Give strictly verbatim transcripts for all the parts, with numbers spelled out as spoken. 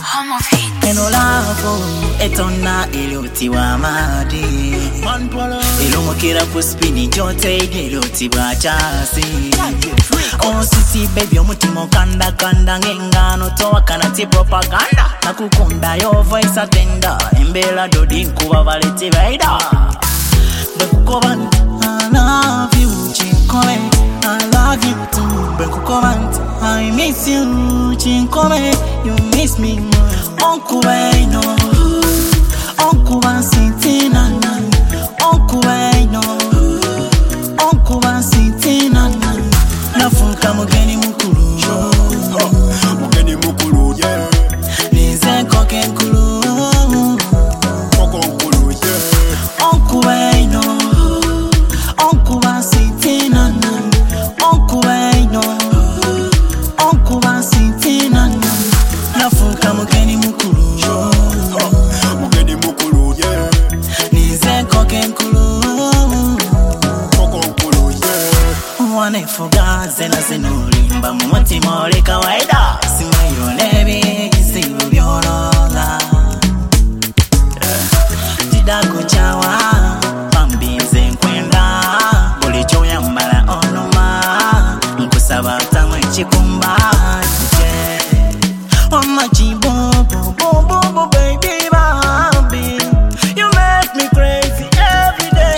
Home of hits. Eno lavo etona iloti wa madi ilumukira ku spini jote iloti wa chasi. Oh sisi baby omutima kanda kanda ngengano towa kanati propaganda nakukunda yo voice atenda embela dodi nkuba valeti baida bekukoban I love you chinkole I love you too bekukoban I miss you chinkole you miss me Uncle no Uncle Sintina Uncle no Uncle Sintina nafunka mugeni mukuru mugeni mukuru yeah nize koke nkuru koko nkuru yeah Uncle no Uncle Sintina Uncle no Uncle Sintina nafunka mugeni mukuru mugeni mukuru yeah nize koke nkuru koko nkuru yeah wane fugaze na zinulimba mu mutima oli kawaida simairo nebi sibu byorola tidako chawa pambinze nkwenda buli choyambala onoma nkusaba tamwe chikumba on my G-Boom, boom, boom, boom, boom, baby, baby. You make me crazy every day.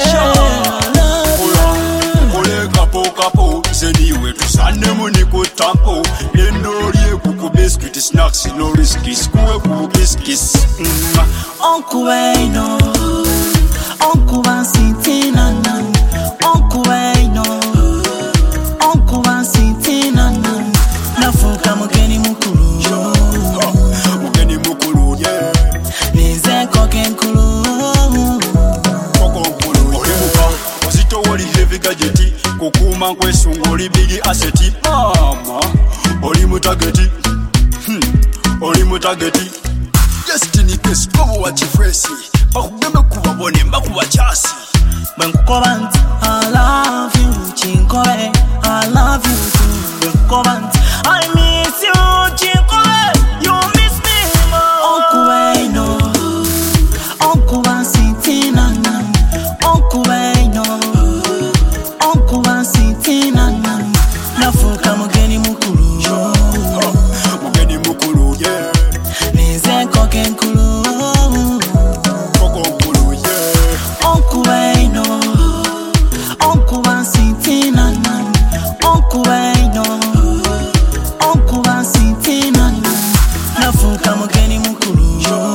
Kole kapo kapo, zeni wetu sane muni kutampo. Lendorie kuku biscuit snacks, no risky, skuwe kuku kiss. Uncle no, Uncle Sintina, Uncle no, Uncle Sintina, nafuka mugeni mukuru. Mugeni mukuru yeah nize koke nkuru koko nkuru olimuka ozito wali heavy gadgeti kukuma nkwesunga oli big asset mama oli mutageti hmm oli mutageti destiny case kobo wa chifresi bakugeme kubabone mbakuba chasi Benkukobant I love you chinkole I love you too Benkukobant I miss you chinkole you miss me Uncle no Uncle Sintina Uncle no Uncle Sintina nafuka mugeni mukuru mugeni mukuru yeah nize koke nkuru koko nkuru yeah Uncle no Uncle Sintina Uncle no Uncle Sintina nafuka mugeni mukuru